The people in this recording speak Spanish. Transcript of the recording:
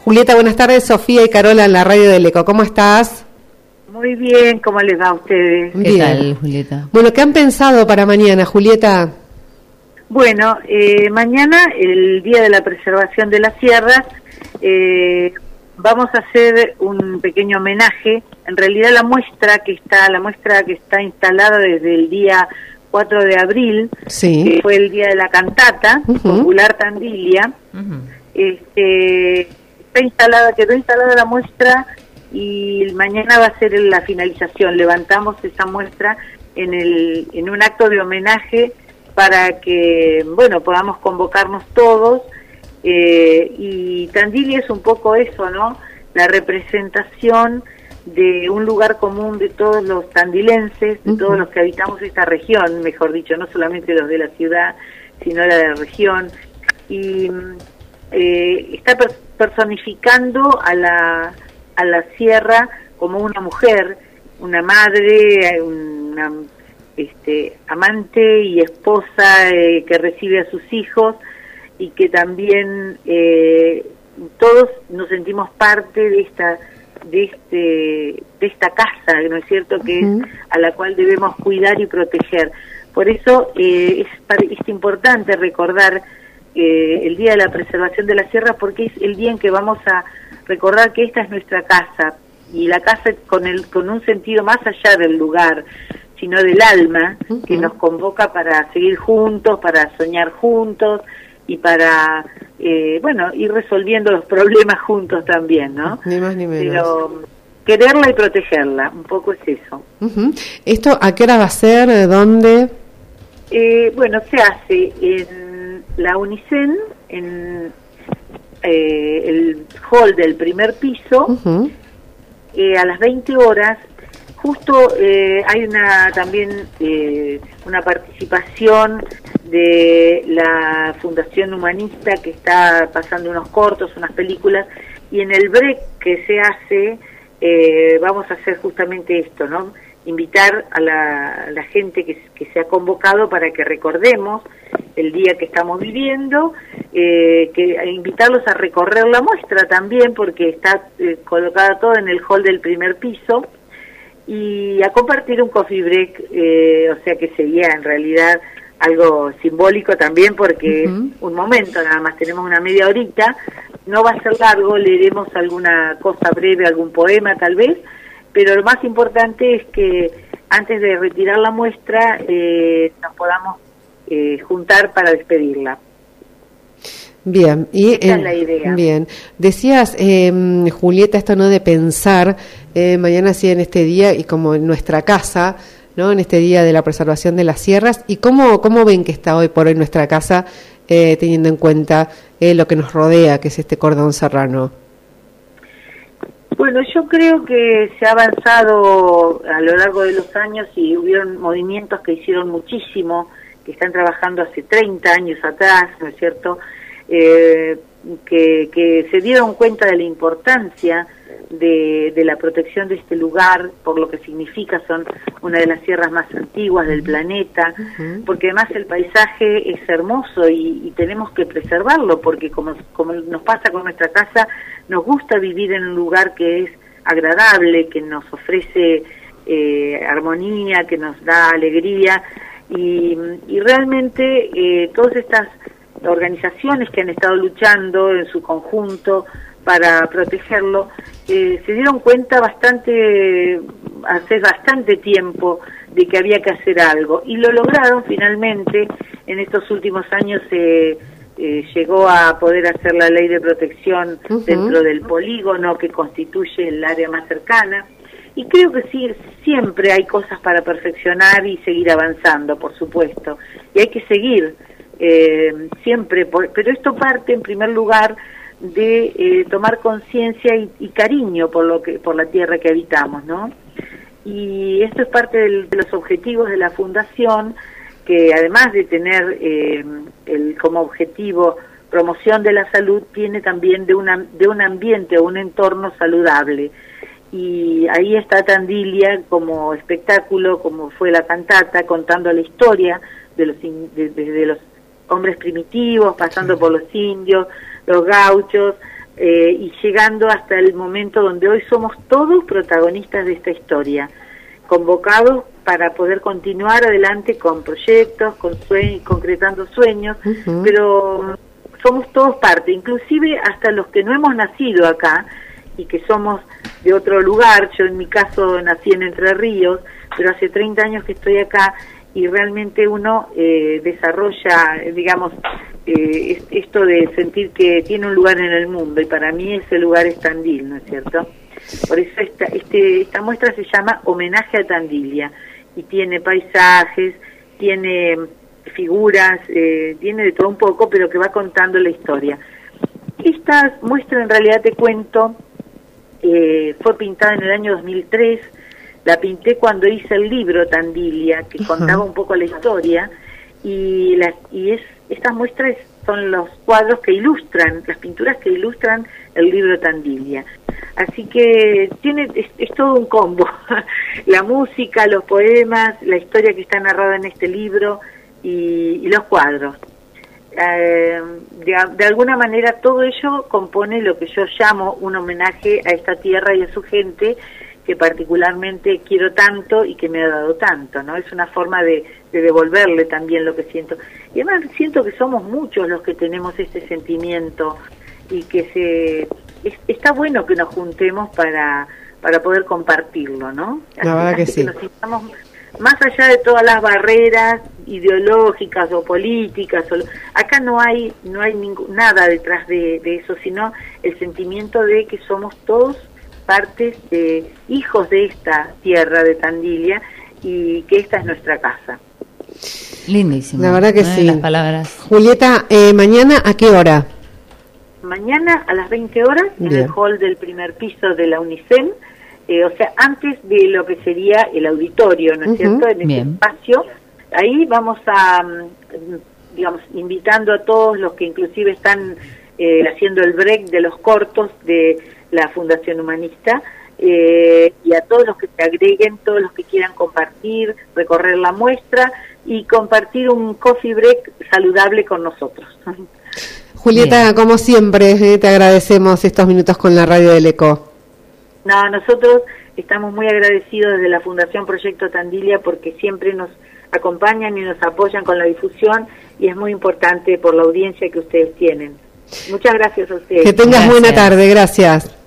Julieta, buenas tardes. Sofía y Carola en la radio del Eco. ¿Cómo estás? Muy bien, ¿cómo les va a ustedes? Bien. ¿Qué tal, Julieta? Bueno, ¿qué han pensado para mañana, Julieta? Bueno, mañana, el Día de la Preservación de las Sierras, vamos a hacer un pequeño homenaje. En realidad la muestra que está instalada desde el día 4 de abril, Sí. que fue el día de la cantata popular Tandilia, quedó instalada la muestra y mañana va a ser la finalización. Levantamos esa muestra en un acto de homenaje para que, bueno, podamos convocarnos todos, y Tandilia es un poco eso, ¿no? La representación de un lugar común de todos los tandilenses, de todos los que habitamos esta región, mejor dicho, no solamente los de la ciudad, sino la de la región, y está personificando a la sierra como una mujer, una madre, una amante y esposa que recibe a sus hijos, y que también todos nos sentimos parte de esta casa, ¿no es cierto?, que es a la cual debemos cuidar y proteger. Por eso es importante recordar el Día de la Preservación de las Sierras, porque es el día en que vamos a recordar que esta es nuestra casa, y la casa con un sentido más allá del lugar, sino del alma, que nos convoca para seguir juntos, para soñar juntos y para, ir resolviendo los problemas juntos también, ¿no? Ni más ni menos. Pero quererla y protegerla, un poco es eso. ¿Esto a qué hora va a ser? ¿Dónde? Se hace en la Unicen, en el hall del primer piso, a las 20 horas. Justo hay también una participación de la Fundación Humanista, que está pasando unos cortos, unas películas, y en el break que se hace vamos a hacer justamente esto, ¿no? Invitar a la gente que se ha convocado para que recordemos el día que estamos viviendo, invitarlos a recorrer la muestra también, porque está colocada todo en el hall del primer piso, y a compartir un coffee break, o sea que sería en realidad algo simbólico también, porque es un momento nada más, tenemos una media horita, no va a ser largo, leeremos alguna cosa breve, algún poema tal vez, pero lo más importante es que antes de retirar la muestra nos podamos juntar para despedirla. Bien, y esa es la idea. Bien, decías, Julieta, esto no de pensar mañana sí en este día y como en nuestra casa, ¿no? En este día de la preservación de las sierras, y cómo ven que está hoy por hoy nuestra casa, teniendo en cuenta lo que nos rodea, que es este cordón serrano. Bueno, yo creo que se ha avanzado a lo largo de los años, y hubieron movimientos que hicieron muchísimo, que están trabajando hace 30 años atrás, ¿no es cierto?, que se dieron cuenta de la importancia de la protección de este lugar, por lo que significa. Son una de las sierras más antiguas del planeta, porque además el paisaje es hermoso y tenemos que preservarlo, porque como nos pasa con nuestra casa, nos gusta vivir en un lugar que es agradable, que nos ofrece armonía, que nos da alegría, y realmente todas estas organizaciones que han estado luchando en su conjunto para protegerlo, se dieron cuenta hace bastante tiempo de que había que hacer algo, y lo lograron finalmente. En estos últimos años se llegó a poder hacer la ley de protección dentro del polígono que constituye el área más cercana, y creo que sí, siempre hay cosas para perfeccionar y seguir avanzando, por supuesto, y hay que seguir siempre, pero esto parte en primer lugar de tomar conciencia y cariño por la tierra que habitamos, ¿no? Y esto es parte de los objetivos de la Fundación, que además de tener como objetivo promoción de la salud, tiene también de un ambiente o un entorno saludable. Y ahí está Tandilia como espectáculo, como fue la cantata, contando la historia desde los hombres primitivos, pasando por los indios, los gauchos, y llegando hasta el momento donde hoy somos todos protagonistas de esta historia, convocados para poder continuar adelante con proyectos, con concretando sueños, pero somos todos parte, inclusive hasta los que no hemos nacido acá y que somos de otro lugar. Yo en mi caso nací en Entre Ríos, pero hace 30 años que estoy acá, y realmente uno desarrolla, digamos, esto de sentir que tiene un lugar en el mundo, y para mí ese lugar es Tandil, ¿no es cierto? Por eso esta muestra se llama Homenaje a Tandilia, y tiene paisajes, tiene figuras, tiene de todo un poco, pero que va contando la historia. Esta muestra, en realidad te cuento, fue pintada en el año 2003, la pinté cuando hice el libro Tandilia, que contaba un poco la historia, y estas muestras son los cuadros que ilustran, las pinturas que ilustran el libro Tandilia. Así que es todo un combo, la música, los poemas, la historia que está narrada en este libro y los cuadros. De alguna manera todo ello compone lo que yo llamo un homenaje a esta tierra y a su gente, que particularmente quiero tanto y que me ha dado tanto, ¿no? Es una forma de devolverle también lo que siento. Y además siento que somos muchos los que tenemos este sentimiento, y que está bueno que nos juntemos para poder compartirlo, ¿no? La verdad que sí. Nos sintamos más allá de todas las barreras ideológicas o políticas. Acá no hay nada detrás de eso, sino el sentimiento de que somos todos partes de hijos de esta tierra de Tandilia, y que esta es nuestra casa. Lindísimo. La verdad que sí. Las palabras. Julieta, mañana ¿a qué hora? Mañana a las 20 horas Bien. En el hall del primer piso de la UNICEN, o sea, antes de lo que sería el auditorio, ¿no es cierto? En este espacio, ahí vamos a, digamos, invitando a todos los que inclusive están haciendo el break de los cortos de la Fundación Humanista, y a todos los que se agreguen, todos los que quieran compartir, recorrer la muestra y compartir un coffee break saludable con nosotros. Julieta, bien, como siempre, te agradecemos estos minutos con la Radio del Eco. No, nosotros estamos muy agradecidos desde la Fundación Proyecto Tandilia, porque siempre nos acompañan y nos apoyan con la difusión, y es muy importante por la audiencia que ustedes tienen. Muchas gracias a ustedes. Que tengas buena tarde, gracias.